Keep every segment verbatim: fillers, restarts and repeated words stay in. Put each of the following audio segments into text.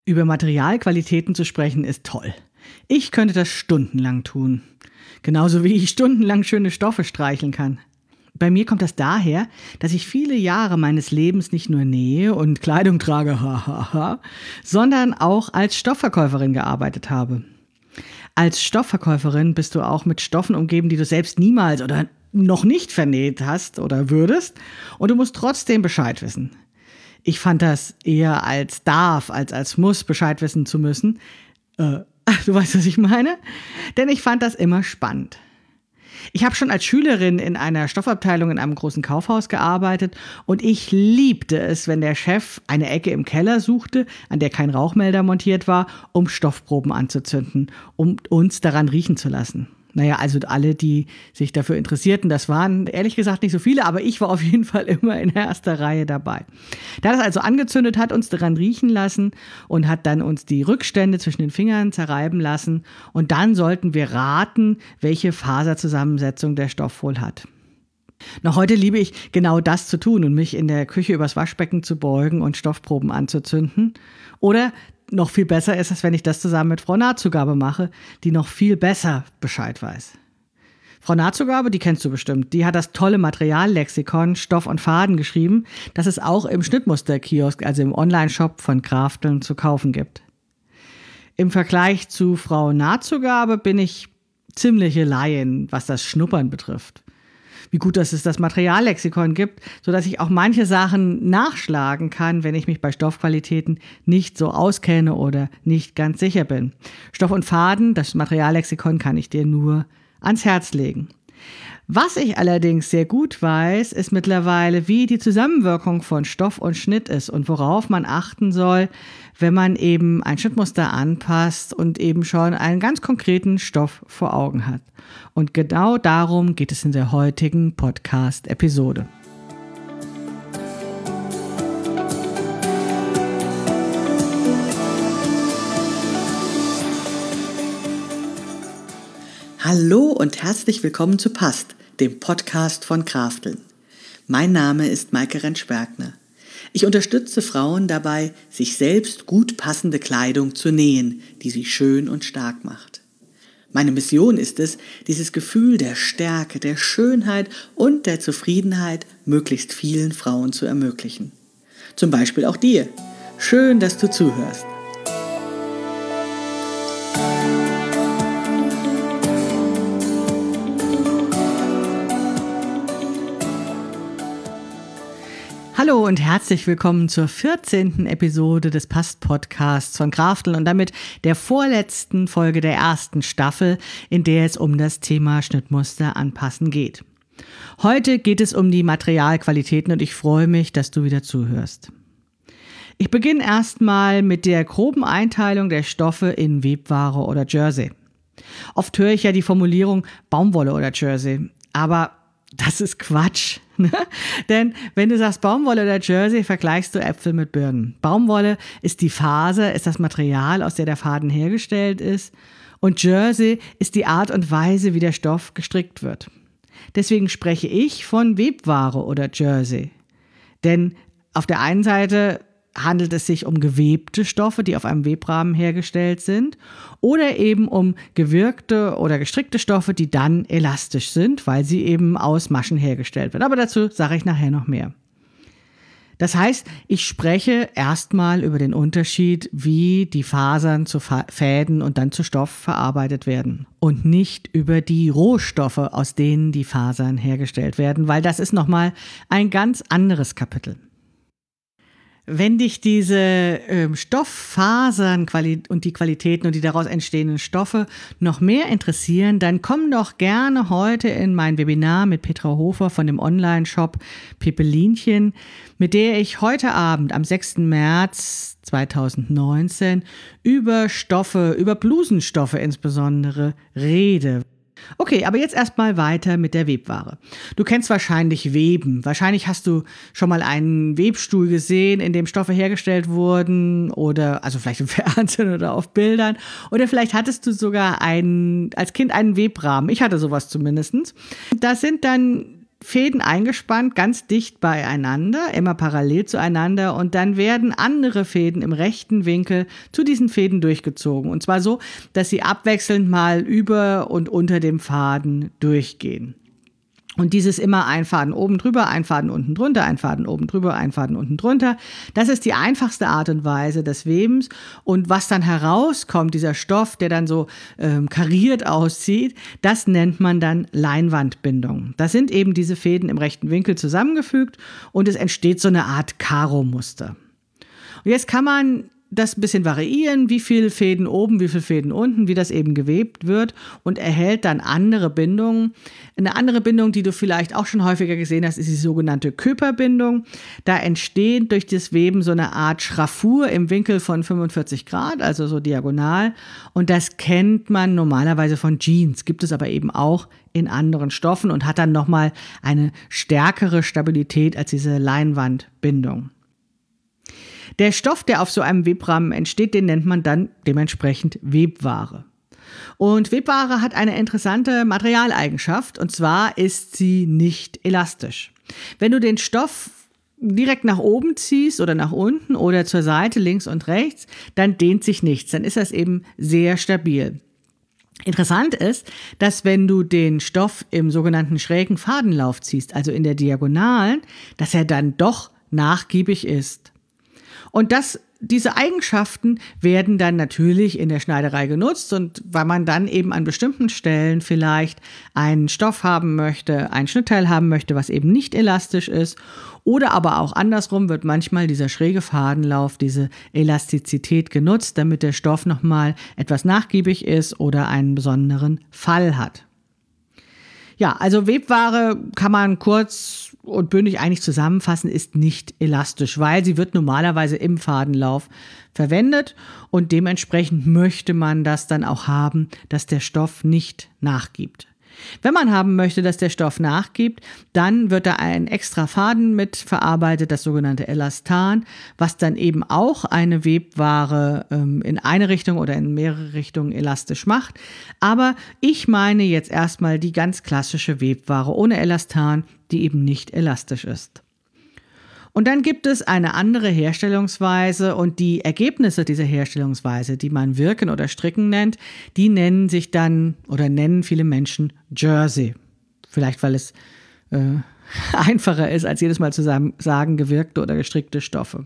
Über Materialqualitäten zu sprechen ist toll. Ich könnte das stundenlang tun. Genauso wie ich stundenlang schöne Stoffe streicheln kann. Bei mir kommt das daher, dass ich viele Jahre meines Lebens nicht nur nähe und Kleidung trage, hahaha, sondern auch als Stoffverkäuferin gearbeitet habe. Als Stoffverkäuferin bist du auch mit Stoffen umgeben, die du selbst niemals oder noch nicht vernäht hast oder würdest, und du musst trotzdem Bescheid wissen. Ich fand das eher als darf, als als muss Bescheid wissen zu müssen. Äh, du weißt, was ich meine? Denn ich fand das immer spannend. Ich habe schon als Schülerin in einer Stoffabteilung in einem großen Kaufhaus gearbeitet und ich liebte es, wenn der Chef eine Ecke im Keller suchte, an der kein Rauchmelder montiert war, um Stoffproben anzuzünden, um uns daran riechen zu lassen. Naja, also alle, die sich dafür interessierten, das waren ehrlich gesagt nicht so viele, aber ich war auf jeden Fall immer in erster Reihe dabei. Da das also angezündet hat, uns daran riechen lassen und hat dann uns die Rückstände zwischen den Fingern zerreiben lassen und dann sollten wir raten, welche Faserzusammensetzung der Stoff wohl hat. Noch heute liebe ich genau das zu tun und mich in der Küche übers Waschbecken zu beugen und Stoffproben anzuzünden. Oder noch viel besser ist es, wenn ich das zusammen mit Frau Nahtzugabe mache, die noch viel besser Bescheid weiß. Frau Nahtzugabe, die kennst du bestimmt, die hat das tolle Materiallexikon Stoff und Faden geschrieben, das es auch im Schnittmusterkiosk, also im Online-Shop von Krafteln zu kaufen gibt. Im Vergleich zu Frau Nahtzugabe bin ich ziemliche Laien, was das Schnuppern betrifft. Wie gut, dass es das Materiallexikon gibt, sodass ich auch manche Sachen nachschlagen kann, wenn ich mich bei Stoffqualitäten nicht so auskenne oder nicht ganz sicher bin. Stoff und Faden, das Materiallexikon, kann ich dir nur ans Herz legen. Was ich allerdings sehr gut weiß, ist mittlerweile, wie die Zusammenwirkung von Stoff und Schnitt ist und worauf man achten soll, wenn man eben ein Schnittmuster anpasst und eben schon einen ganz konkreten Stoff vor Augen hat. Und genau darum geht es in der heutigen Podcast-Episode. Hallo und herzlich willkommen zu Passt, dem Podcast von Krafteln. Mein Name ist Maike Rentsch-Bergner. Ich unterstütze Frauen dabei, sich selbst gut passende Kleidung zu nähen, die sie schön und stark macht. Meine Mission ist es, dieses Gefühl der Stärke, der Schönheit und der Zufriedenheit möglichst vielen Frauen zu ermöglichen. Zum Beispiel auch dir. Schön, dass du zuhörst. Hallo und herzlich willkommen zur vierzehnten Episode des Passt-Podcasts von Krafteln und damit der vorletzten Folge der ersten Staffel, in der es um das Thema Schnittmuster anpassen geht. Heute geht es um die Materialqualitäten und ich freue mich, dass du wieder zuhörst. Ich beginne erstmal mit der groben Einteilung der Stoffe in Webware oder Jersey. Oft höre ich ja die Formulierung Baumwolle oder Jersey, aber das ist Quatsch. Denn wenn du sagst Baumwolle oder Jersey, vergleichst du Äpfel mit Birnen. Baumwolle ist die Faser, ist das Material, aus der der Faden hergestellt ist. Und Jersey ist die Art und Weise, wie der Stoff gestrickt wird. Deswegen spreche ich von Webware oder Jersey. Denn auf der einen Seite handelt es sich um gewebte Stoffe, die auf einem Webrahmen hergestellt sind, oder eben um gewirkte oder gestrickte Stoffe, die dann elastisch sind, weil sie eben aus Maschen hergestellt werden. Aber dazu sage ich nachher noch mehr. Das heißt, ich spreche erstmal über den Unterschied, wie die Fasern zu Fäden und dann zu Stoff verarbeitet werden und nicht über die Rohstoffe, aus denen die Fasern hergestellt werden, weil das ist nochmal ein ganz anderes Kapitel. Wenn dich diese ähm, Stofffasern und die Qualitäten und die daraus entstehenden Stoffe noch mehr interessieren, dann komm doch gerne heute in mein Webinar mit Petra Hofer von dem Online-Shop Pepelinchen, mit der ich heute Abend am sechsten März zweitausendneunzehn über Stoffe, über Blusenstoffe insbesondere rede. Okay, aber jetzt erstmal weiter mit der Webware. Du kennst wahrscheinlich Weben. Wahrscheinlich hast du schon mal einen Webstuhl gesehen, in dem Stoffe hergestellt wurden oder, also vielleicht im Fernsehen oder auf Bildern. Oder vielleicht hattest du sogar einen, als Kind einen Webrahmen. Ich hatte sowas zumindest. Das sind dann Fäden eingespannt, ganz dicht beieinander, immer parallel zueinander und dann werden andere Fäden im rechten Winkel zu diesen Fäden durchgezogen. Und zwar so, dass sie abwechselnd mal über und unter dem Faden durchgehen. Und dieses immer ein Faden oben drüber, ein Faden unten drunter, ein Faden oben drüber, ein Faden unten drunter. Das ist die einfachste Art und Weise des Webens. Und was dann herauskommt, dieser Stoff, der dann so ähm, kariert aussieht, das nennt man dann Leinwandbindung. Das sind eben diese Fäden im rechten Winkel zusammengefügt und es entsteht so eine Art Karo-Muster. Und jetzt kann man das ein bisschen variieren, wie viele Fäden oben, wie viele Fäden unten, wie das eben gewebt wird und erhält dann andere Bindungen. Eine andere Bindung, die du vielleicht auch schon häufiger gesehen hast, ist die sogenannte Köper-Bindung. Da entsteht durch das Weben so eine Art Schraffur im Winkel von fünfundvierzig Grad, also so diagonal. Und das kennt man normalerweise von Jeans, gibt es aber eben auch in anderen Stoffen und hat dann nochmal eine stärkere Stabilität als diese Leinwandbindung. Der Stoff, der auf so einem Webrahmen entsteht, den nennt man dann dementsprechend Webware. Und Webware hat eine interessante Materialeigenschaft, und zwar ist sie nicht elastisch. Wenn du den Stoff direkt nach oben ziehst oder nach unten oder zur Seite, links und rechts, dann dehnt sich nichts, dann ist das eben sehr stabil. Interessant ist, dass wenn du den Stoff im sogenannten schrägen Fadenlauf ziehst, also in der Diagonalen, dass er dann doch nachgiebig ist. Und das, diese Eigenschaften werden dann natürlich in der Schneiderei genutzt und weil man dann eben an bestimmten Stellen vielleicht einen Stoff haben möchte, ein Schnittteil haben möchte, was eben nicht elastisch ist oder aber auch andersrum wird manchmal dieser schräge Fadenlauf, diese Elastizität genutzt, damit der Stoff nochmal etwas nachgiebig ist oder einen besonderen Fall hat. Ja, also Webware kann man kurz und bündig eigentlich zusammenfassen, ist nicht elastisch, weil sie wird normalerweise im Fadenlauf verwendet und dementsprechend möchte man das dann auch haben, dass der Stoff nicht nachgibt. Wenn man haben möchte, dass der Stoff nachgibt, dann wird da ein extra Faden mit verarbeitet, das sogenannte Elastan, was dann eben auch eine Webware ähm, in eine Richtung oder in mehrere Richtungen elastisch macht. Aber ich meine jetzt erstmal die ganz klassische Webware ohne Elastan, die eben nicht elastisch ist. Und dann gibt es eine andere Herstellungsweise und die Ergebnisse dieser Herstellungsweise, die man Wirken oder Stricken nennt, die nennen sich dann oder nennen viele Menschen Jersey. Vielleicht, weil es äh, einfacher ist, als jedes Mal zu sagen, gewirkte oder gestrickte Stoffe.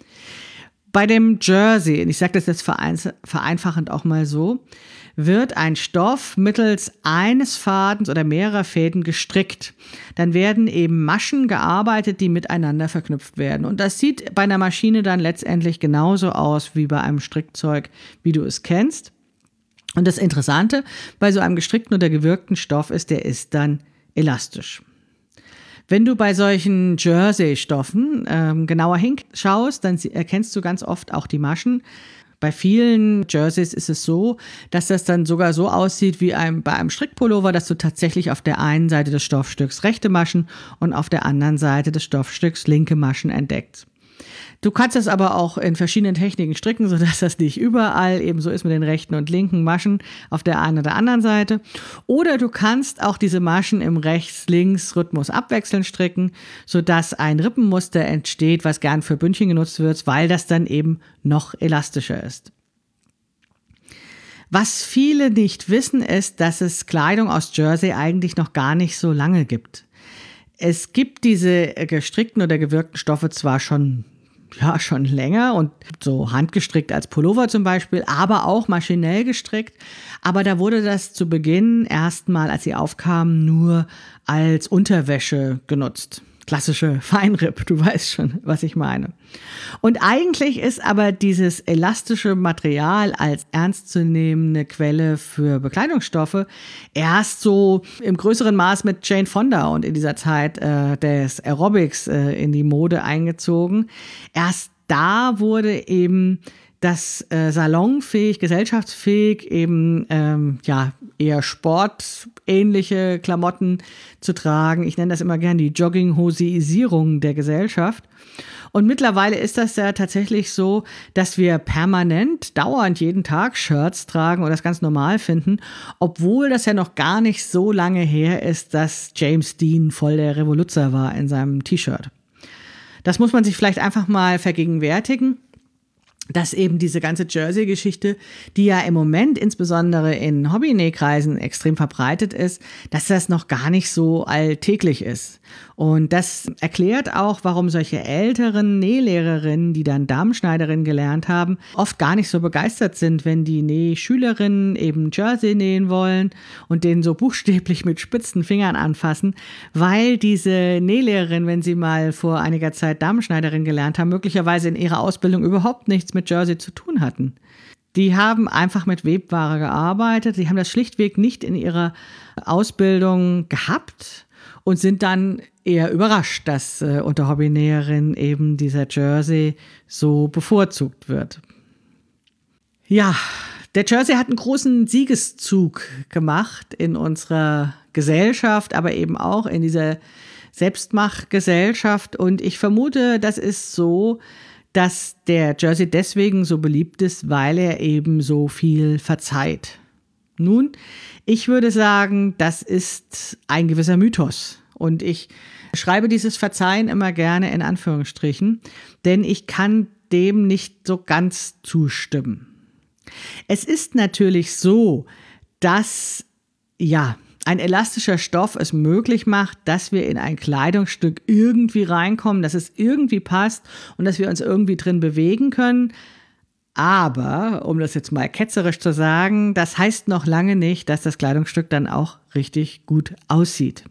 Bei dem Jersey, und ich sage das jetzt vereinfachend auch mal so, wird ein Stoff mittels eines Fadens oder mehrerer Fäden gestrickt. Dann werden eben Maschen gearbeitet, die miteinander verknüpft werden. Und das sieht bei einer Maschine dann letztendlich genauso aus wie bei einem Strickzeug, wie du es kennst. Und das Interessante bei so einem gestrickten oder gewirkten Stoff ist, der ist dann elastisch. Wenn du bei solchen Jersey-Stoffen ähm, genauer hinschaust, dann erkennst du ganz oft auch die Maschen. Bei vielen Jerseys ist es so, dass das dann sogar so aussieht wie ein, bei einem Strickpullover, dass du tatsächlich auf der einen Seite des Stoffstücks rechte Maschen und auf der anderen Seite des Stoffstücks linke Maschen entdeckst. Du kannst das aber auch in verschiedenen Techniken stricken, sodass das nicht überall eben so ist mit den rechten und linken Maschen auf der einen oder anderen Seite. Oder du kannst auch diese Maschen im Rechts-Links-Rhythmus abwechselnd stricken, sodass ein Rippenmuster entsteht, was gern für Bündchen genutzt wird, weil das dann eben noch elastischer ist. Was viele nicht wissen, ist, dass es Kleidung aus Jersey eigentlich noch gar nicht so lange gibt. Es gibt diese gestrickten oder gewirkten Stoffe zwar schon Ja, schon länger und so handgestrickt als Pullover zum Beispiel, aber auch maschinell gestrickt. Aber da wurde das zu Beginn erstmal, als sie aufkamen, nur als Unterwäsche genutzt. Klassische Feinripp, du weißt schon, was ich meine. Und eigentlich ist aber dieses elastische Material als ernstzunehmende Quelle für Bekleidungsstoffe erst so im größeren Maß mit Jane Fonda und in dieser Zeit äh, des Aerobics äh, in die Mode eingezogen. Erst da wurde eben das äh, salonfähig, gesellschaftsfähig, eben ähm, ja eher sportähnliche Klamotten zu tragen. Ich nenne das immer gern die Jogginghoseisierung der Gesellschaft. Und mittlerweile ist das ja tatsächlich so, dass wir permanent, dauernd jeden Tag Shirts tragen und das ganz normal finden, obwohl das ja noch gar nicht so lange her ist, dass James Dean voll der Revoluzer war in seinem T-Shirt. Das muss man sich vielleicht einfach mal vergegenwärtigen, dass eben diese ganze Jersey-Geschichte, die ja im Moment insbesondere in Hobbynähkreisen extrem verbreitet ist, dass das noch gar nicht so alltäglich ist. Und das erklärt auch, warum solche älteren Nählehrerinnen, die dann Damenschneiderinnen gelernt haben, oft gar nicht so begeistert sind, wenn die Nähschülerinnen eben Jersey nähen wollen und den so buchstäblich mit spitzen Fingern anfassen, weil diese Nählehrerin, wenn sie mal vor einiger Zeit Damenschneiderin gelernt haben, möglicherweise in ihrer Ausbildung überhaupt nichts mit Jersey zu tun hatten. Die haben einfach mit Webware gearbeitet, sie haben das schlichtweg nicht in ihrer Ausbildung gehabt und sind dann eher überrascht, dass äh, unter Hobbynäherinnen eben dieser Jersey so bevorzugt wird. Ja, der Jersey hat einen großen Siegeszug gemacht in unserer Gesellschaft, aber eben auch in dieser Selbstmachgesellschaft. Und ich vermute, das ist so, dass der Jersey deswegen so beliebt ist, weil er eben so viel verzeiht. Nun, ich würde sagen, das ist ein gewisser Mythos. Und ich schreibe dieses Verzeihen immer gerne in Anführungsstrichen, denn ich kann dem nicht so ganz zustimmen. Es ist natürlich so, dass, ja, ein elastischer Stoff es möglich macht, dass wir in ein Kleidungsstück irgendwie reinkommen, dass es irgendwie passt und dass wir uns irgendwie drin bewegen können. Aber, um das jetzt mal ketzerisch zu sagen, das heißt noch lange nicht, dass das Kleidungsstück dann auch richtig gut aussieht.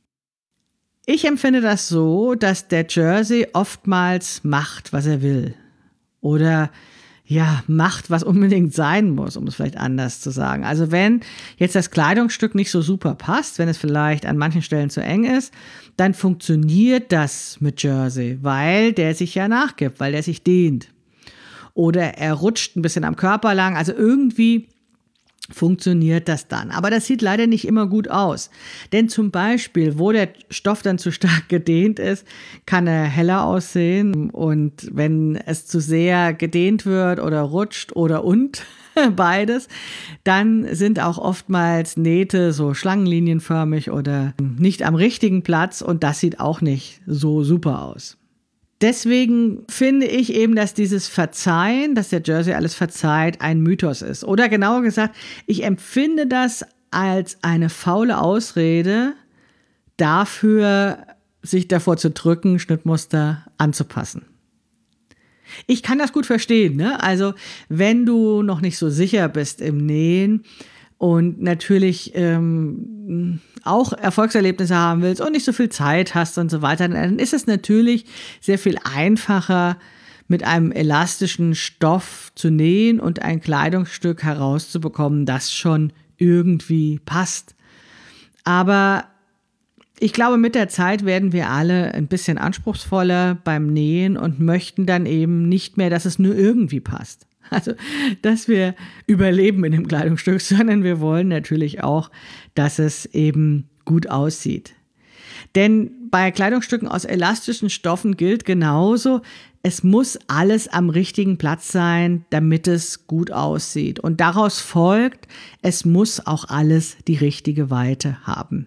Ich empfinde das so, dass der Jersey oftmals macht, was er will. Oder ja, macht, was unbedingt sein muss, um es vielleicht anders zu sagen. Also wenn jetzt das Kleidungsstück nicht so super passt, wenn es vielleicht an manchen Stellen zu eng ist, dann funktioniert das mit Jersey, weil der sich ja nachgibt, weil der sich dehnt. Oder er rutscht ein bisschen am Körper lang, also irgendwie funktioniert das dann. Aber das sieht leider nicht immer gut aus. Denn zum Beispiel, wo der Stoff dann zu stark gedehnt ist, kann er heller aussehen. Und wenn es zu sehr gedehnt wird oder rutscht oder und beides, dann sind auch oftmals Nähte so schlangenlinienförmig oder nicht am richtigen Platz. Und das sieht auch nicht so super aus. Deswegen finde ich eben, dass dieses Verzeihen, dass der Jersey alles verzeiht, ein Mythos ist. Oder genauer gesagt, ich empfinde das als eine faule Ausrede dafür, sich davor zu drücken, Schnittmuster anzupassen. Ich kann das gut verstehen, ne? Also wenn du noch nicht so sicher bist im Nähen und natürlich ähm, auch Erfolgserlebnisse haben willst und nicht so viel Zeit hast und so weiter, dann ist es natürlich sehr viel einfacher, mit einem elastischen Stoff zu nähen und ein Kleidungsstück herauszubekommen, das schon irgendwie passt. Aber ich glaube, mit der Zeit werden wir alle ein bisschen anspruchsvoller beim Nähen und möchten dann eben nicht mehr, dass es nur irgendwie passt. Also, dass wir überleben in dem Kleidungsstück, sondern wir wollen natürlich auch, dass es eben gut aussieht. Denn bei Kleidungsstücken aus elastischen Stoffen gilt genauso, es muss alles am richtigen Platz sein, damit es gut aussieht. Und daraus folgt, es muss auch alles die richtige Weite haben.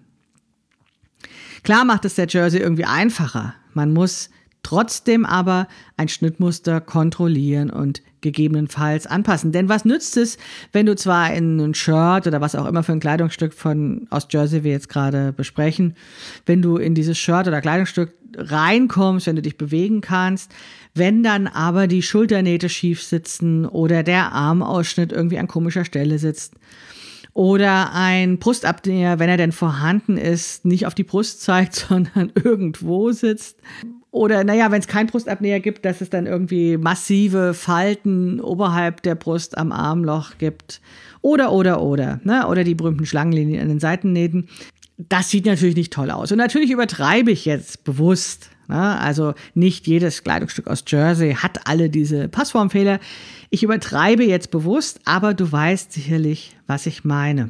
Klar macht es der Jersey irgendwie einfacher. Man muss trotzdem aber ein Schnittmuster kontrollieren und gegebenenfalls anpassen. Denn was nützt es, wenn du zwar in ein Shirt oder was auch immer für ein Kleidungsstück von aus Jersey wir jetzt gerade besprechen, wenn du in dieses Shirt oder Kleidungsstück reinkommst, wenn du dich bewegen kannst, wenn dann aber die Schulternähte schief sitzen oder der Armausschnitt irgendwie an komischer Stelle sitzt oder ein Brustabnäher, wenn er denn vorhanden ist, nicht auf die Brust zeigt, sondern irgendwo sitzt. Oder naja, wenn es keinen Brustabnäher gibt, dass es dann irgendwie massive Falten oberhalb der Brust am Armloch gibt. Oder, oder, oder. Ne? Oder die berühmten Schlangenlinien an den Seitennähten. Das sieht natürlich nicht toll aus. Und natürlich übertreibe ich jetzt bewusst. Also nicht jedes Kleidungsstück aus Jersey hat alle diese Passformfehler. Ich übertreibe jetzt bewusst, aber du weißt sicherlich, was ich meine.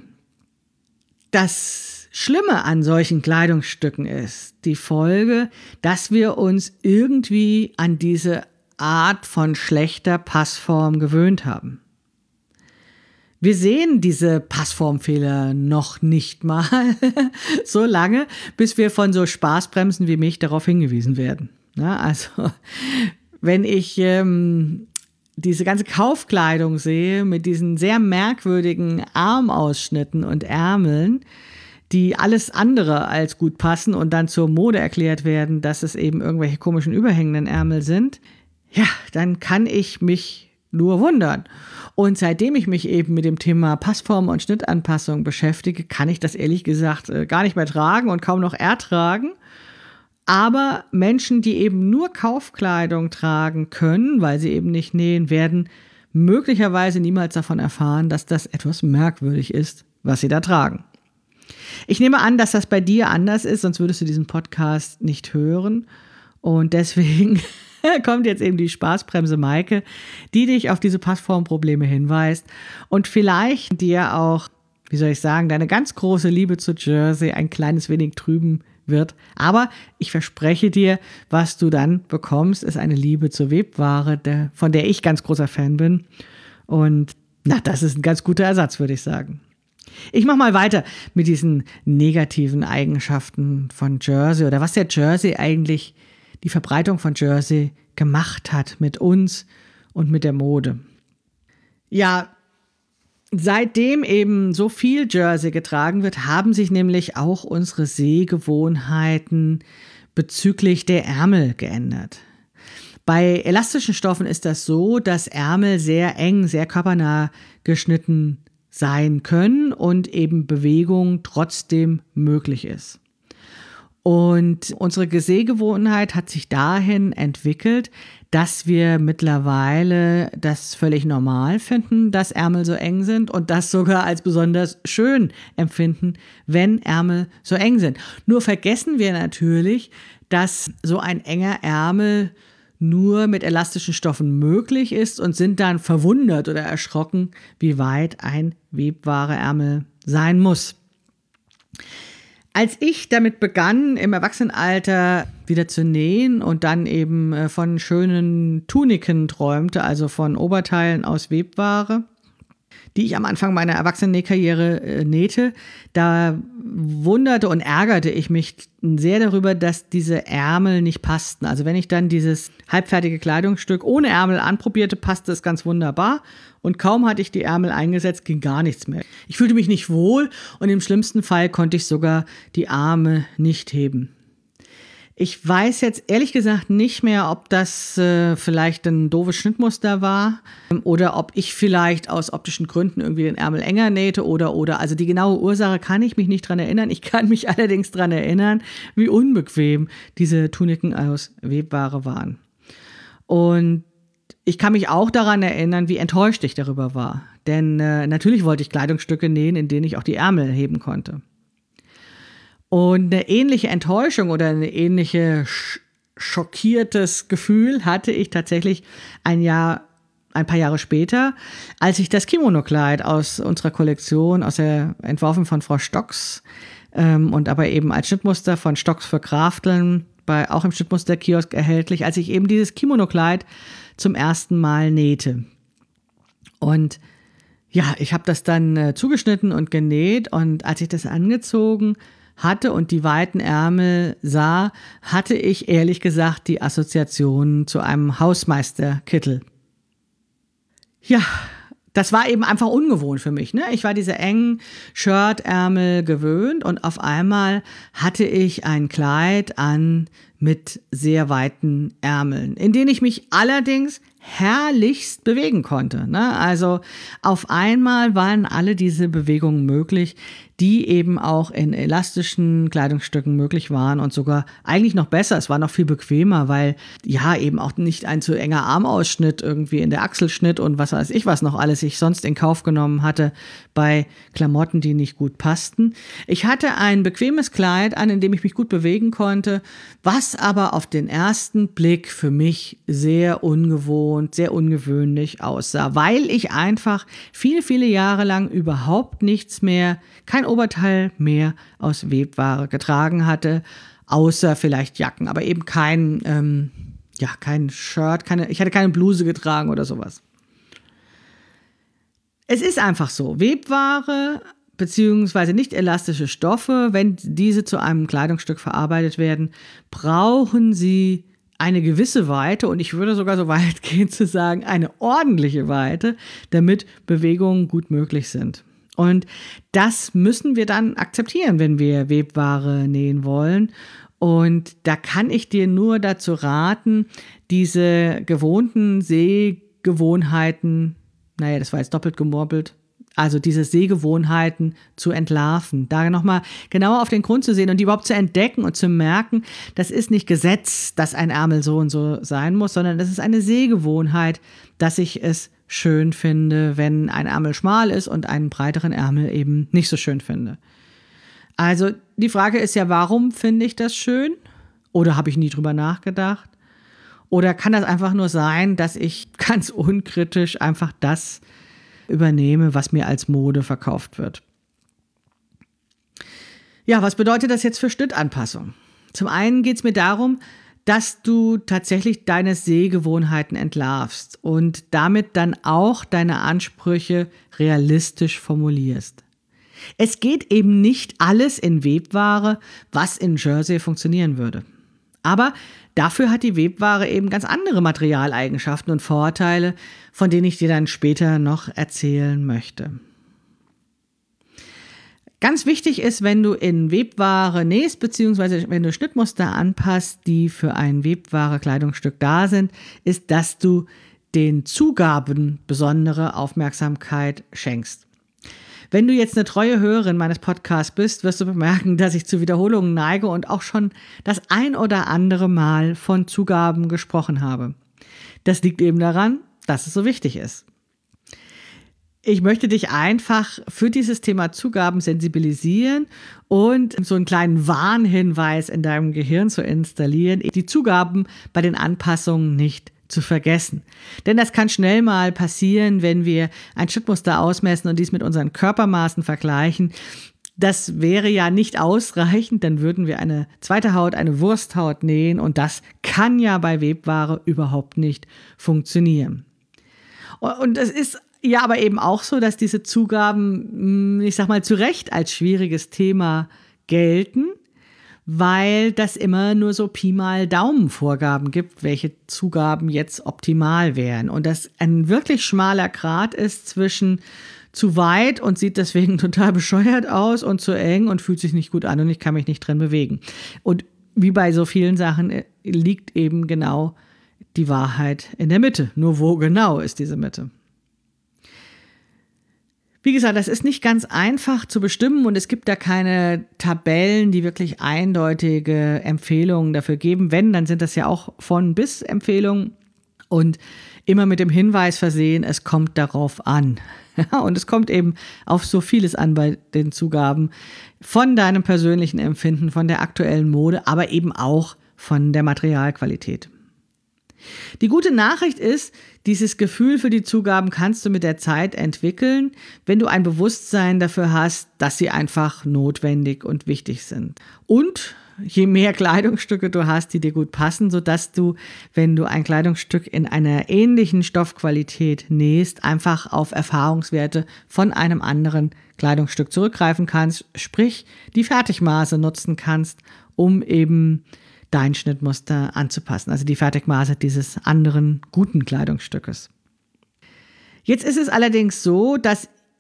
Das Schlimme an solchen Kleidungsstücken ist die Folge, dass wir uns irgendwie an diese Art von schlechter Passform gewöhnt haben. Wir sehen diese Passformfehler noch nicht mal so lange, bis wir von so Spaßbremsen wie mich darauf hingewiesen werden. Ja, also wenn ich ähm, diese ganze Kaufkleidung sehe mit diesen sehr merkwürdigen Armausschnitten und Ärmeln, die alles andere als gut passen und dann zur Mode erklärt werden, dass es eben irgendwelche komischen überhängenden Ärmel sind, ja, dann kann ich mich nur wundern. Und seitdem ich mich eben mit dem Thema Passform und Schnittanpassung beschäftige, kann ich das ehrlich gesagt gar nicht mehr tragen und kaum noch ertragen. Aber Menschen, die eben nur Kaufkleidung tragen können, weil sie eben nicht nähen, werden möglicherweise niemals davon erfahren, dass das etwas merkwürdig ist, was sie da tragen. Ich nehme an, dass das bei dir anders ist, sonst würdest du diesen Podcast nicht hören. Und deswegen kommt jetzt eben die Spaßbremse Maike, die dich auf diese Passformprobleme hinweist und vielleicht dir auch, wie soll ich sagen, deine ganz große Liebe zu Jersey ein kleines wenig trüben wird. Aber ich verspreche dir, was du dann bekommst, ist eine Liebe zur Webware, der, von der ich ganz großer Fan bin. Und na, das ist ein ganz guter Ersatz, würde ich sagen. Ich mache mal weiter mit diesen negativen Eigenschaften von Jersey oder was der Jersey eigentlich, die Verbreitung von Jersey gemacht hat mit uns und mit der Mode. Ja, seitdem eben so viel Jersey getragen wird, haben sich nämlich auch unsere Sehgewohnheiten bezüglich der Ärmel geändert. Bei elastischen Stoffen ist das so, dass Ärmel sehr eng, sehr körpernah geschnitten sein können und eben Bewegung trotzdem möglich ist. Und unsere Sehgewohnheit hat sich dahin entwickelt, dass wir mittlerweile das völlig normal finden, dass Ärmel so eng sind und das sogar als besonders schön empfinden, wenn Ärmel so eng sind. Nur vergessen wir natürlich, dass so ein enger Ärmel nur mit elastischen Stoffen möglich ist und sind dann verwundert oder erschrocken, wie weit ein Webwareärmel sein muss. Als ich damit begann, im Erwachsenenalter wieder zu nähen und dann eben von schönen Tuniken träumte, also von Oberteilen aus Webware, die ich am Anfang meiner Erwachsenennähkarriere nähte, da wunderte und ärgerte ich mich sehr darüber, dass diese Ärmel nicht passten. Also wenn ich dann dieses halbfertige Kleidungsstück ohne Ärmel anprobierte, passte es ganz wunderbar. Und kaum hatte ich die Ärmel eingesetzt, ging gar nichts mehr. Ich fühlte mich nicht wohl und im schlimmsten Fall konnte ich sogar die Arme nicht heben. Ich weiß jetzt ehrlich gesagt nicht mehr, ob das äh, vielleicht ein doofes Schnittmuster war oder ob ich vielleicht aus optischen Gründen irgendwie den Ärmel enger nähte oder, oder. Also die genaue Ursache kann ich mich nicht dran erinnern. Ich kann mich allerdings dran erinnern, wie unbequem diese Tuniken aus Webware waren. Und ich kann mich auch daran erinnern, wie enttäuscht ich darüber war. Denn äh, natürlich wollte ich Kleidungsstücke nähen, in denen ich auch die Ärmel heben konnte. Und eine ähnliche Enttäuschung oder eine ähnliche sch- schockiertes Gefühl hatte ich tatsächlich ein Jahr, ein paar Jahre später, als ich das Kimono-Kleid aus unserer Kollektion, aus der entworfen von Frau Stocks ähm, und aber eben als Schnittmuster von Stocks für Krafteln, bei, auch im Schnittmusterkiosk erhältlich, als ich eben dieses Kimono-Kleid zum ersten Mal nähte. Und ja, ich habe das dann äh, zugeschnitten und genäht und als ich das angezogen hatte und die weiten Ärmel sah, hatte ich ehrlich gesagt die Assoziation zu einem Hausmeisterkittel. Ja, das war eben einfach ungewohnt für mich, ne? Ich war diese engen Shirtärmel gewöhnt und auf einmal hatte ich ein Kleid an mit sehr weiten Ärmeln, in denen ich mich allerdings herrlichst bewegen konnte. Ne? Also auf einmal waren alle diese Bewegungen möglich, die eben auch in elastischen Kleidungsstücken möglich waren und sogar eigentlich noch besser. Es war noch viel bequemer, weil ja eben auch nicht ein zu enger Armausschnitt irgendwie in der Achselschnitt und was weiß ich was noch alles ich sonst in Kauf genommen hatte bei Klamotten, die nicht gut passten. Ich hatte ein bequemes Kleid an, in dem ich mich gut bewegen konnte, was aber auf den ersten Blick für mich sehr ungewohnt, sehr ungewöhnlich aussah, weil ich einfach viele, viele Jahre lang überhaupt nichts mehr, kein Oberteil mehr aus Webware getragen hatte, außer vielleicht Jacken, aber eben kein, ähm, ja, kein Shirt, keine, ich hatte keine Bluse getragen oder sowas. Es ist einfach so, Webware beziehungsweise nicht elastische Stoffe, wenn diese zu einem Kleidungsstück verarbeitet werden, brauchen sie eine gewisse Weite und ich würde sogar so weit gehen zu sagen, eine ordentliche Weite, damit Bewegungen gut möglich sind. Und das müssen wir dann akzeptieren, wenn wir Webware nähen wollen. Und da kann ich dir nur dazu raten, diese gewohnten Sehgewohnheiten, naja, das war jetzt doppelt gemoppelt, also diese Sehgewohnheiten zu entlarven, da nochmal genauer auf den Grund zu sehen und die überhaupt zu entdecken und zu merken, das ist nicht Gesetz, dass ein Ärmel so und so sein muss, sondern das ist eine Sehgewohnheit, dass ich es schön finde, wenn ein Ärmel schmal ist und einen breiteren Ärmel eben nicht so schön finde. Also die Frage ist ja, warum finde ich das schön? Oder habe ich nie drüber nachgedacht? Oder kann das einfach nur sein, dass ich ganz unkritisch einfach das übernehme, was mir als Mode verkauft wird? Ja, was bedeutet das jetzt für Schnittanpassung? Zum einen geht es mir darum, dass du tatsächlich deine Sehgewohnheiten entlarvst und damit dann auch deine Ansprüche realistisch formulierst. Es geht eben nicht alles in Webware, was in Jersey funktionieren würde. Aber dafür hat die Webware eben ganz andere Materialeigenschaften und Vorteile, von denen ich dir dann später noch erzählen möchte. Ganz wichtig ist, wenn du in Webware nähst, beziehungsweise wenn du Schnittmuster anpasst, die für ein Webware-Kleidungsstück da sind, ist, dass du den Zugaben besondere Aufmerksamkeit schenkst. Wenn du jetzt eine treue Hörerin meines Podcasts bist, wirst du bemerken, dass ich zu Wiederholungen neige und auch schon das ein oder andere Mal von Zugaben gesprochen habe. Das liegt eben daran, dass es so wichtig ist. Ich möchte dich einfach für dieses Thema Zugaben sensibilisieren und so einen kleinen Warnhinweis in deinem Gehirn zu installieren, die Zugaben bei den Anpassungen nicht zu vergessen. Denn das kann schnell mal passieren, wenn wir ein Schnittmuster ausmessen und dies mit unseren Körpermaßen vergleichen. Das wäre ja nicht ausreichend, dann würden wir eine zweite Haut, eine Wursthaut nähen und das kann ja bei Webware überhaupt nicht funktionieren. Und es ist ja aber eben auch so, dass diese Zugaben, ich sag mal, zu Recht als schwieriges Thema gelten, weil das immer nur so Pi mal Daumen-Vorgaben gibt, welche Zugaben jetzt optimal wären. Und das ein wirklich schmaler Grat ist zwischen zu weit und sieht deswegen total bescheuert aus und zu eng und fühlt sich nicht gut an und ich kann mich nicht drin bewegen. Und wie bei so vielen Sachen liegt eben genau die Wahrheit in der Mitte. Nur wo genau ist diese Mitte? Wie gesagt, das ist nicht ganz einfach zu bestimmen und es gibt da keine Tabellen, die wirklich eindeutige Empfehlungen dafür geben. Wenn, dann sind das ja auch von bis Empfehlungen und immer mit dem Hinweis versehen, es kommt darauf an. Und es kommt eben auf so vieles an bei den Zugaben, von deinem persönlichen Empfinden, von der aktuellen Mode, aber eben auch von der Materialqualität. Die gute Nachricht ist, dieses Gefühl für die Zugaben kannst du mit der Zeit entwickeln, wenn du ein Bewusstsein dafür hast, dass sie einfach notwendig und wichtig sind. Und je mehr Kleidungsstücke du hast, die dir gut passen, sodass du, wenn du ein Kleidungsstück in einer ähnlichen Stoffqualität nähst, einfach auf Erfahrungswerte von einem anderen Kleidungsstück zurückgreifen kannst, sprich die Fertigmaße nutzen kannst, um eben dein Schnittmuster anzupassen, also die Fertigmaße dieses anderen guten Kleidungsstückes. Jetzt ist es allerdings so, dass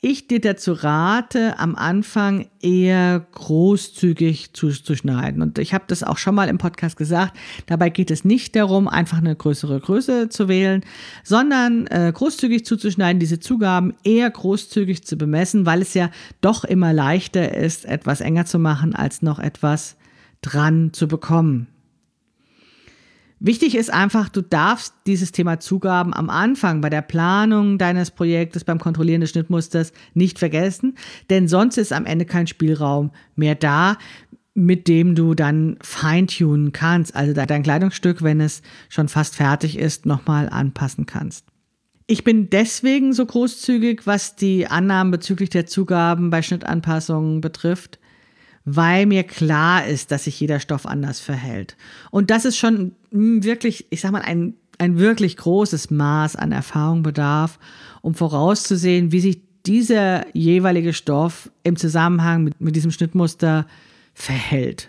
ich dir dazu rate, am Anfang eher großzügig zuzuschneiden. Und ich habe das auch schon mal im Podcast gesagt, dabei geht es nicht darum, einfach eine größere Größe zu wählen, sondern äh, großzügig zuzuschneiden, diese Zugaben eher großzügig zu bemessen, weil es ja doch immer leichter ist, etwas enger zu machen, als noch etwas dran zu bekommen. Wichtig ist einfach, du darfst dieses Thema Zugaben am Anfang bei der Planung deines Projektes, beim Kontrollieren des Schnittmusters nicht vergessen, denn sonst ist am Ende kein Spielraum mehr da, mit dem du dann feintunen kannst, also dein Kleidungsstück, wenn es schon fast fertig ist, nochmal anpassen kannst. Ich bin deswegen so großzügig, was die Annahmen bezüglich der Zugaben bei Schnittanpassungen betrifft, weil mir klar ist, dass sich jeder Stoff anders verhält. Und das ist schon wirklich, ich sag mal, ein, ein wirklich großes Maß an Erfahrung bedarf, um vorauszusehen, wie sich dieser jeweilige Stoff im Zusammenhang mit, mit diesem Schnittmuster verhält.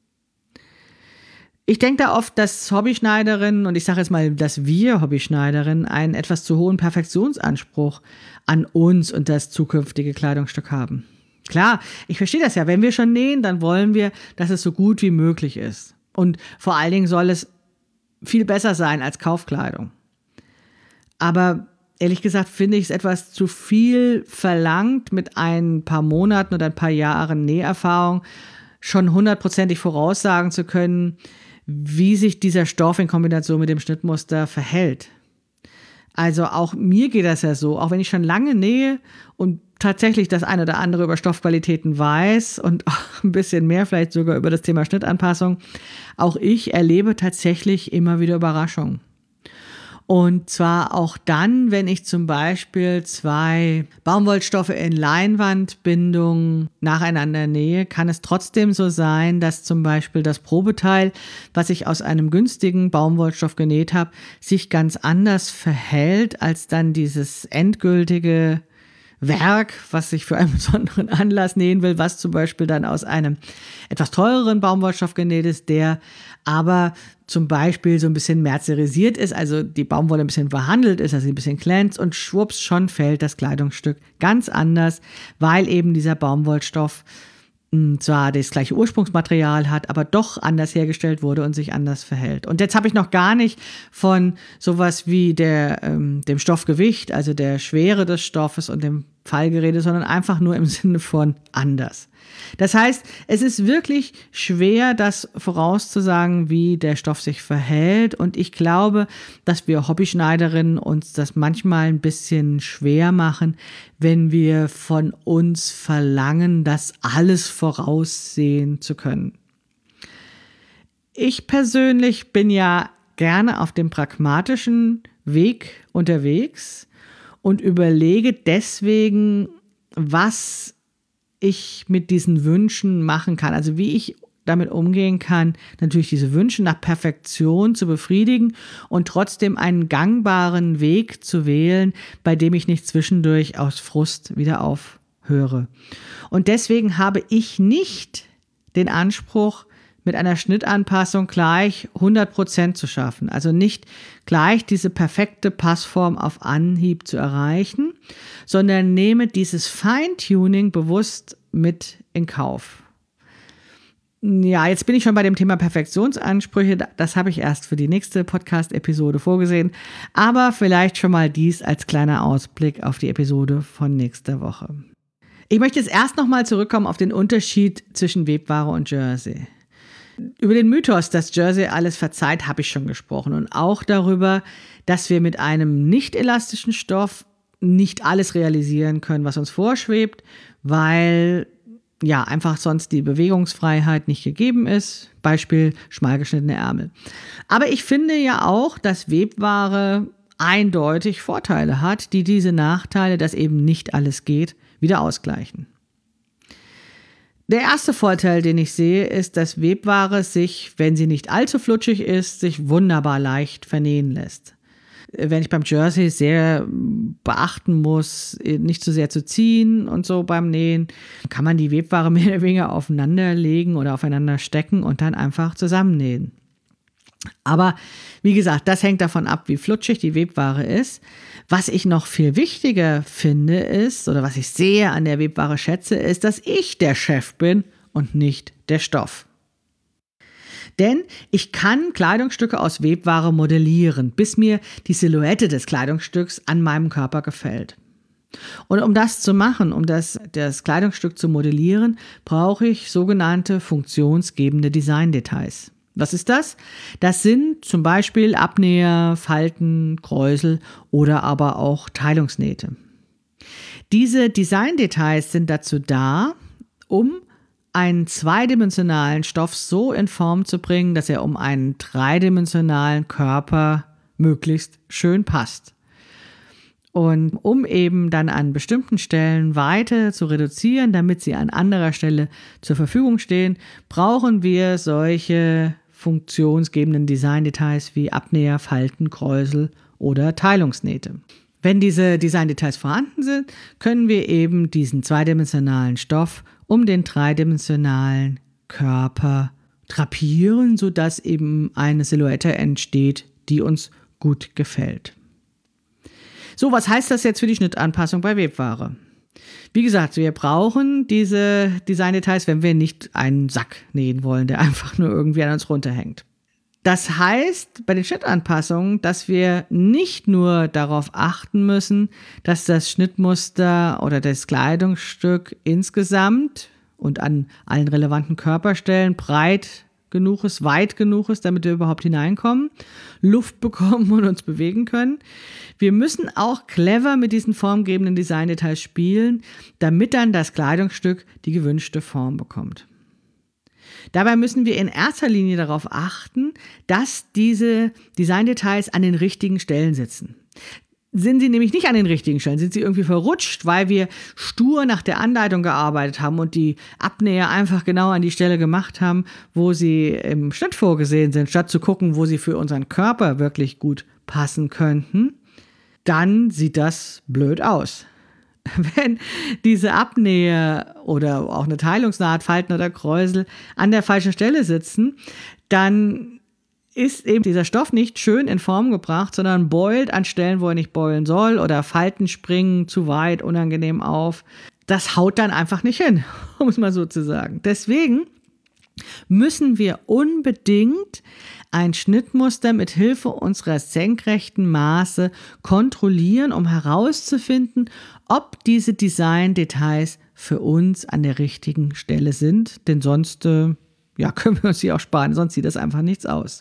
Ich denke da oft, dass Hobbyschneiderinnen, und ich sage jetzt mal, dass wir Hobbyschneiderinnen einen etwas zu hohen Perfektionsanspruch an uns und das zukünftige Kleidungsstück haben. Klar, ich verstehe das ja. Wenn wir schon nähen, dann wollen wir, dass es so gut wie möglich ist. Und vor allen Dingen soll es viel besser sein als Kaufkleidung. Aber ehrlich gesagt finde ich es etwas zu viel verlangt, mit ein paar Monaten oder ein paar Jahren Näherfahrung schon hundertprozentig voraussagen zu können, wie sich dieser Stoff in Kombination mit dem Schnittmuster verhält. Also auch mir geht das ja so, auch wenn ich schon lange nähe und tatsächlich das eine oder andere über Stoffqualitäten weiß und auch ein bisschen mehr vielleicht sogar über das Thema Schnittanpassung, auch ich erlebe tatsächlich immer wieder Überraschungen. Und zwar auch dann, wenn ich zum Beispiel zwei Baumwollstoffe in Leinwandbindung nacheinander nähe, kann es trotzdem so sein, dass zum Beispiel das Probeteil, was ich aus einem günstigen Baumwollstoff genäht habe, sich ganz anders verhält als dann dieses endgültige Werk, was ich für einen besonderen Anlass nähen will, was zum Beispiel dann aus einem etwas teureren Baumwollstoff genäht ist, der aber zum Beispiel so ein bisschen merzerisiert ist, also die Baumwolle ein bisschen verhandelt ist, also ein bisschen glänzt und schwupps, schon fällt das Kleidungsstück ganz anders, weil eben dieser Baumwollstoff mh, zwar das gleiche Ursprungsmaterial hat, aber doch anders hergestellt wurde und sich anders verhält. Und jetzt habe ich noch gar nicht von sowas wie der, ähm, dem Stoffgewicht, also der Schwere des Stoffes und dem Fall geredet, sondern einfach nur im Sinne von anders. Das heißt, es ist wirklich schwer, das vorauszusagen, wie der Stoff sich verhält. Und ich glaube, dass wir Hobbyschneiderinnen uns das manchmal ein bisschen schwer machen, wenn wir von uns verlangen, das alles voraussehen zu können. Ich persönlich bin ja gerne auf dem pragmatischen Weg unterwegs und überlege deswegen, was ich mit diesen Wünschen machen kann, also wie ich damit umgehen kann, natürlich diese Wünsche nach Perfektion zu befriedigen und trotzdem einen gangbaren Weg zu wählen, bei dem ich nicht zwischendurch aus Frust wieder aufhöre. Und deswegen habe ich nicht den Anspruch, mit einer Schnittanpassung gleich hundert Prozent zu schaffen. Also nicht gleich diese perfekte Passform auf Anhieb zu erreichen, sondern nehme dieses Feintuning bewusst mit in Kauf. Ja, jetzt bin ich schon bei dem Thema Perfektionsansprüche. Das habe ich erst für die nächste Podcast-Episode vorgesehen. Aber vielleicht schon mal dies als kleiner Ausblick auf die Episode von nächster Woche. Ich möchte jetzt erst nochmal zurückkommen auf den Unterschied zwischen Webware und Jersey. Über den Mythos, dass Jersey alles verzeiht, habe ich schon gesprochen. Und auch darüber, dass wir mit einem nicht elastischen Stoff nicht alles realisieren können, was uns vorschwebt, weil ja einfach sonst die Bewegungsfreiheit nicht gegeben ist. Beispiel schmal geschnittene Ärmel. Aber ich finde ja auch, dass Webware eindeutig Vorteile hat, die diese Nachteile, dass eben nicht alles geht, wieder ausgleichen. Der erste Vorteil, den ich sehe, ist, dass Webware sich, wenn sie nicht allzu flutschig ist, sich wunderbar leicht vernähen lässt. Wenn ich beim Jersey sehr beachten muss, nicht zu sehr zu ziehen und so beim Nähen, kann man die Webware mehr oder weniger aufeinander legen oder aufeinander stecken und dann einfach zusammennähen. Aber wie gesagt, das hängt davon ab, wie flutschig die Webware ist. Was ich noch viel wichtiger finde ist, oder was ich sehr an der Webware schätze, ist, dass ich der Chef bin und nicht der Stoff. Denn ich kann Kleidungsstücke aus Webware modellieren, bis mir die Silhouette des Kleidungsstücks an meinem Körper gefällt. Und um das zu machen, um das, das Kleidungsstück zu modellieren, brauche ich sogenannte funktionsgebende Designdetails. Was ist das? Das sind zum Beispiel Abnäher, Falten, Kräusel oder aber auch Teilungsnähte. Diese Designdetails sind dazu da, um einen zweidimensionalen Stoff so in Form zu bringen, dass er um einen dreidimensionalen Körper möglichst schön passt. Und um eben dann an bestimmten Stellen Weite zu reduzieren, damit sie an anderer Stelle zur Verfügung stehen, brauchen wir solche funktionsgebenden Designdetails wie Abnäher, Falten, Kräusel oder Teilungsnähte. Wenn diese Designdetails vorhanden sind, können wir eben diesen zweidimensionalen Stoff um den dreidimensionalen Körper drapieren, sodass eben eine Silhouette entsteht, die uns gut gefällt. So, was heißt das jetzt für die Schnittanpassung bei Webware? Wie gesagt, wir brauchen diese Designdetails, wenn wir nicht einen Sack nähen wollen, der einfach nur irgendwie an uns runterhängt. Das heißt bei den Schnittanpassungen, dass wir nicht nur darauf achten müssen, dass das Schnittmuster oder das Kleidungsstück insgesamt und an allen relevanten Körperstellen breit genug ist, weit genug ist, damit wir überhaupt hineinkommen, Luft bekommen und uns bewegen können. Wir müssen auch clever mit diesen formgebenden Designdetails spielen, damit dann das Kleidungsstück die gewünschte Form bekommt. Dabei müssen wir in erster Linie darauf achten, dass diese Designdetails an den richtigen Stellen sitzen. Sind sie nämlich nicht an den richtigen Stellen, sind sie irgendwie verrutscht, weil wir stur nach der Anleitung gearbeitet haben und die Abnäher einfach genau an die Stelle gemacht haben, wo sie im Schnitt vorgesehen sind, statt zu gucken, wo sie für unseren Körper wirklich gut passen könnten, dann sieht das blöd aus. Wenn diese Abnäher oder auch eine Teilungsnaht, Falten oder Kräusel an der falschen Stelle sitzen, dann ist eben dieser Stoff nicht schön in Form gebracht, sondern beult an Stellen, wo er nicht beulen soll, oder Falten springen zu weit, unangenehm auf. Das haut dann einfach nicht hin, um es mal so zu sagen. Deswegen müssen wir unbedingt ein Schnittmuster mit Hilfe unserer senkrechten Maße kontrollieren, um herauszufinden, ob diese Designdetails für uns an der richtigen Stelle sind. Denn sonst äh, ja, können wir uns die auch sparen, sonst sieht das einfach nichts aus.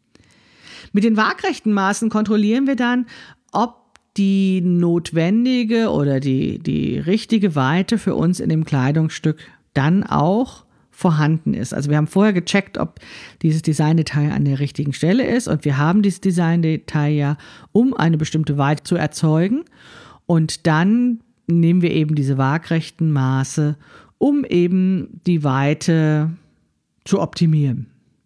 Mit den waagrechten Maßen kontrollieren wir dann, ob die notwendige oder die, die richtige Weite für uns in dem Kleidungsstück dann auch vorhanden ist. Also wir haben vorher gecheckt, ob dieses Designdetail an der richtigen Stelle ist, und wir haben dieses Designdetail ja, um eine bestimmte Weite zu erzeugen, und dann nehmen wir eben diese waagrechten Maße, um eben die Weite zu optimieren.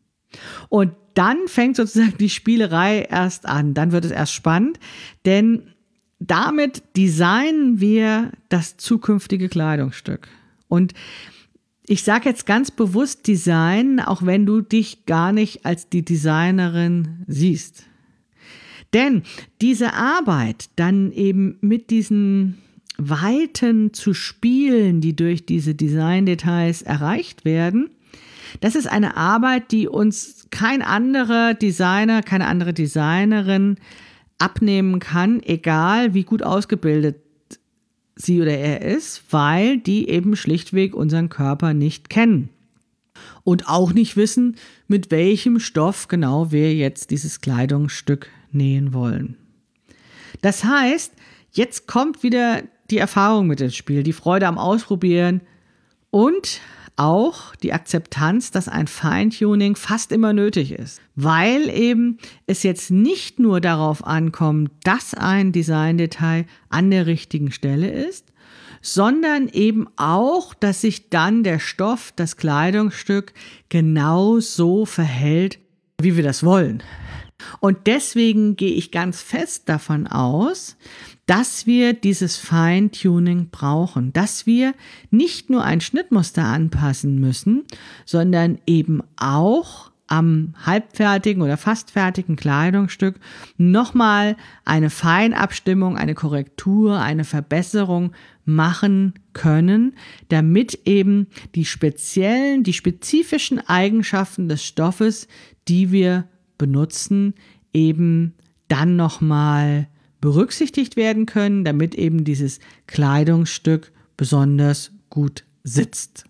Und dann fängt sozusagen die Spielerei erst an, dann wird es erst spannend, denn damit designen wir das zukünftige Kleidungsstück. Und ich sage jetzt ganz bewusst Design, auch wenn du dich gar nicht als die Designerin siehst. Denn diese Arbeit, dann eben mit diesen Weiten zu spielen, die durch diese Designdetails erreicht werden, das ist eine Arbeit, die uns kein anderer Designer, keine andere Designerin abnehmen kann, egal wie gut ausgebildet sie oder er ist, weil die eben schlichtweg unseren Körper nicht kennen und auch nicht wissen, mit welchem Stoff genau wir jetzt dieses Kleidungsstück nähen wollen. Das heißt, jetzt kommt wieder die Erfahrung mit ins Spiel, die Freude am Ausprobieren und auch die Akzeptanz, dass ein Feintuning fast immer nötig ist, weil eben es jetzt nicht nur darauf ankommt, dass ein Designdetail an der richtigen Stelle ist, sondern eben auch, dass sich dann der Stoff, das Kleidungsstück genau so verhält, wie wir das wollen. Und deswegen gehe ich ganz fest davon aus, dass wir dieses Feintuning brauchen, dass wir nicht nur ein Schnittmuster anpassen müssen, sondern eben auch am halbfertigen oder fast fertigen Kleidungsstück nochmal eine Feinabstimmung, eine Korrektur, eine Verbesserung machen können, damit eben die speziellen, die spezifischen Eigenschaften des Stoffes, die wir benutzen, eben dann nochmal berücksichtigt werden können, damit eben dieses Kleidungsstück besonders gut sitzt.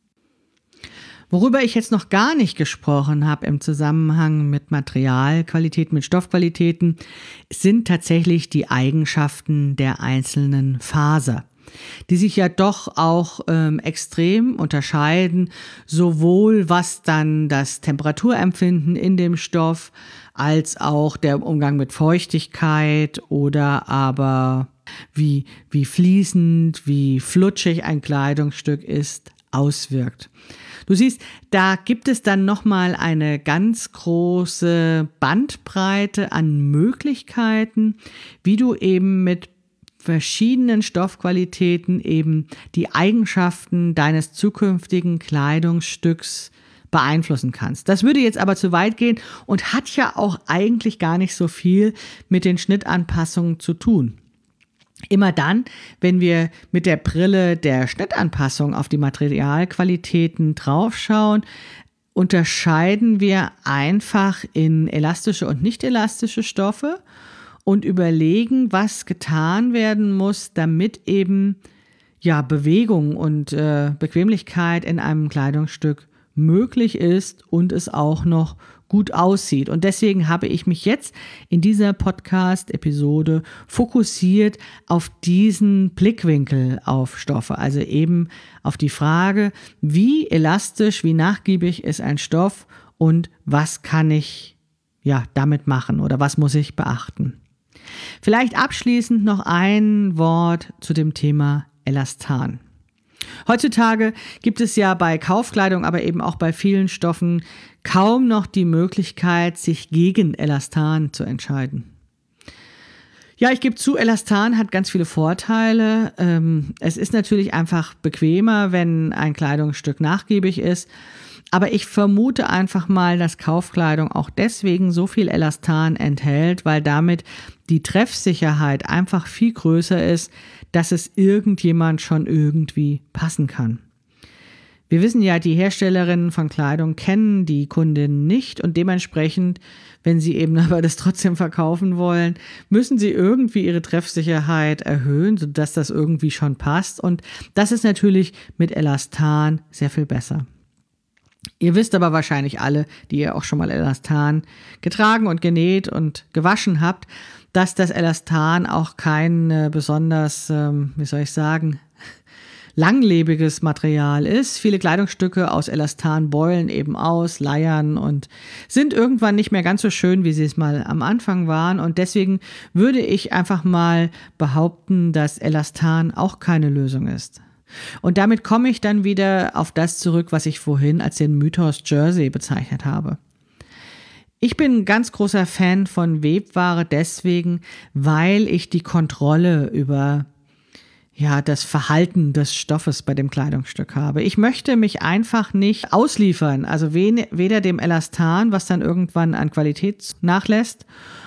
Worüber ich jetzt noch gar nicht gesprochen habe im Zusammenhang mit Materialqualität, mit Stoffqualitäten, sind tatsächlich die Eigenschaften der einzelnen Faser, die sich ja doch auch ähm, extrem unterscheiden, sowohl was dann das Temperaturempfinden in dem Stoff als auch der Umgang mit Feuchtigkeit oder aber wie, wie fließend, wie flutschig ein Kleidungsstück ist, auswirkt. Du siehst, da gibt es dann nochmal eine ganz große Bandbreite an Möglichkeiten, wie du eben mit verschiedenen Stoffqualitäten eben die Eigenschaften deines zukünftigen Kleidungsstücks beeinflussen kannst. Das würde jetzt aber zu weit gehen und hat ja auch eigentlich gar nicht so viel mit den Schnittanpassungen zu tun. Immer dann, wenn wir mit der Brille der Schnittanpassung auf die Materialqualitäten draufschauen, unterscheiden wir einfach in elastische und nicht elastische Stoffe und überlegen, was getan werden muss, damit eben ja Bewegung und äh, Bequemlichkeit in einem Kleidungsstück möglich ist und es auch noch gut aussieht. Und deswegen habe ich mich jetzt in dieser Podcast-Episode fokussiert auf diesen Blickwinkel auf Stoffe, also eben auf die Frage, wie elastisch, wie nachgiebig ist ein Stoff und was kann ich ja damit machen oder was muss ich beachten. Vielleicht abschließend noch ein Wort zu dem Thema Elastan. Heutzutage gibt es ja bei Kaufkleidung, aber eben auch bei vielen Stoffen kaum noch die Möglichkeit, sich gegen Elastan zu entscheiden. Ja, ich gebe zu, Elastan hat ganz viele Vorteile. Ähm, es ist natürlich einfach bequemer, wenn ein Kleidungsstück nachgiebig ist. Aber ich vermute einfach mal, dass Kaufkleidung auch deswegen so viel Elastan enthält, weil damit die Treffsicherheit einfach viel größer ist, dass es irgendjemand schon irgendwie passen kann. Wir wissen ja, die Herstellerinnen von Kleidung kennen die Kundinnen nicht und dementsprechend, wenn sie eben aber das trotzdem verkaufen wollen, müssen sie irgendwie ihre Treffsicherheit erhöhen, sodass das irgendwie schon passt. Und das ist natürlich mit Elastan sehr viel besser. Ihr wisst aber wahrscheinlich alle, die ihr auch schon mal Elastan getragen und genäht und gewaschen habt, dass das Elastan auch kein äh, besonders, ähm, wie soll ich sagen, langlebiges Material ist. Viele Kleidungsstücke aus Elastan beulen eben aus, leiern und sind irgendwann nicht mehr ganz so schön, wie sie es mal am Anfang waren. Und deswegen würde ich einfach mal behaupten, dass Elastan auch keine Lösung ist. Und damit komme ich dann wieder auf das zurück, was ich vorhin als den Mythos Jersey bezeichnet habe. Ich bin ein ganz großer Fan von Webware deswegen, weil ich die Kontrolle über ja, das Verhalten des Stoffes bei dem Kleidungsstück habe. Ich möchte mich einfach nicht ausliefern, also weder dem Elastan, was dann irgendwann an Qualität nachlässt,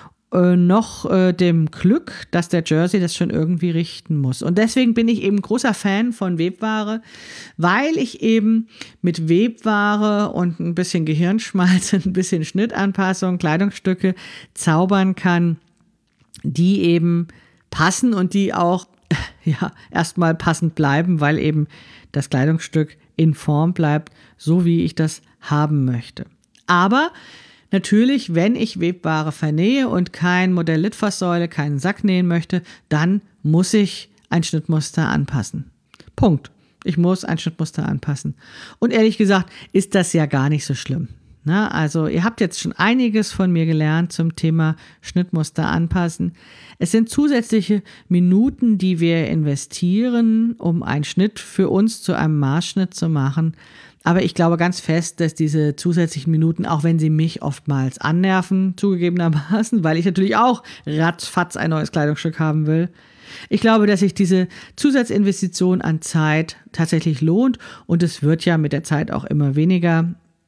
noch äh, dem Glück, dass der Jersey das schon irgendwie richten muss. Und deswegen bin ich eben großer Fan von Webware, weil ich eben mit Webware und ein bisschen Gehirnschmalz, ein bisschen Schnittanpassung, Kleidungsstücke zaubern kann, die eben passen und die auch ja erstmal passend bleiben, weil eben das Kleidungsstück in Form bleibt, so wie ich das haben möchte. Aber natürlich, wenn ich Webware vernähe und kein Modell Litfaßsäule, keinen Sack nähen möchte, dann muss ich ein Schnittmuster anpassen. Punkt. Ich muss ein Schnittmuster anpassen. Und ehrlich gesagt ist das ja gar nicht so schlimm. Na, also ihr habt jetzt schon einiges von mir gelernt zum Thema Schnittmuster anpassen. Es sind zusätzliche Minuten, die wir investieren, um einen Schnitt für uns zu einem Maßschnitt zu machen. Aber ich glaube ganz fest, dass diese zusätzlichen Minuten, auch wenn sie mich oftmals annerven, zugegebenermaßen, weil ich natürlich auch ratzfatz ein neues Kleidungsstück haben will, ich glaube, dass sich diese Zusatzinvestition an Zeit tatsächlich lohnt und es wird ja mit der Zeit auch immer weniger.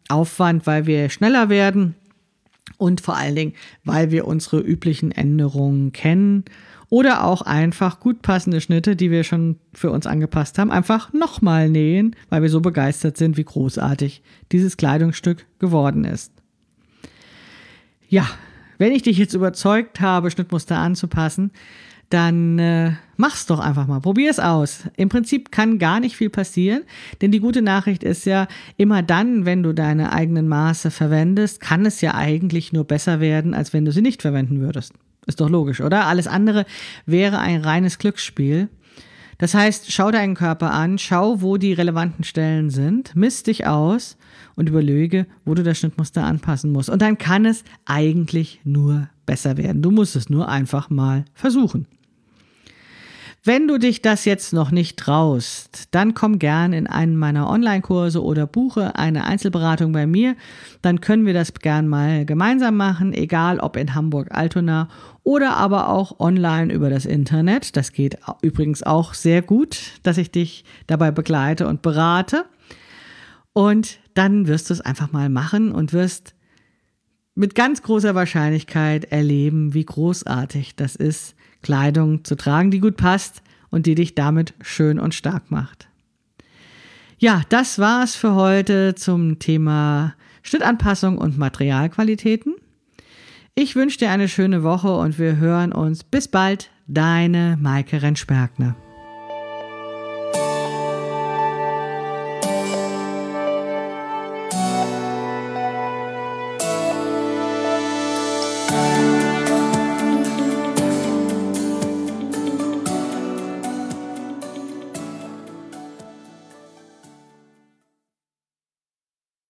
Aufwand, weil wir schneller werden und vor allen Dingen, weil wir unsere üblichen Änderungen kennen oder auch einfach gut passende Schnitte, die wir schon für uns angepasst haben, einfach nochmal nähen, weil wir so begeistert sind, wie großartig dieses Kleidungsstück geworden ist. Ja, wenn ich dich jetzt überzeugt habe, Schnittmuster anzupassen, dann äh, mach's doch einfach mal. Probier es aus. Im Prinzip kann gar nicht viel passieren, denn die gute Nachricht ist ja, immer dann, wenn du deine eigenen Maße verwendest, kann es ja eigentlich nur besser werden, als wenn du sie nicht verwenden würdest. Ist doch logisch, oder? Alles andere wäre ein reines Glücksspiel. Das heißt, schau deinen Körper an, schau, wo die relevanten Stellen sind, misst dich aus und überlege, wo du das Schnittmuster anpassen musst. Und dann kann es eigentlich nur besser werden. Du musst es nur einfach mal versuchen. Wenn du dich das jetzt noch nicht traust, dann komm gern in einen meiner Online-Kurse oder buche eine Einzelberatung bei mir. Dann können wir das gern mal gemeinsam machen, egal ob in Hamburg-Altona oder aber auch online über das Internet. Das geht übrigens auch sehr gut, dass ich dich dabei begleite und berate. Und dann wirst du es einfach mal machen und wirst mit ganz großer Wahrscheinlichkeit erleben, wie großartig das ist, Kleidung zu tragen, die gut passt und die dich damit schön und stark macht. Ja, das war's für heute zum Thema Schnittanpassung und Materialqualitäten. Ich wünsche dir eine schöne Woche und wir hören uns. Bis bald, deine Maike Rentschbergner.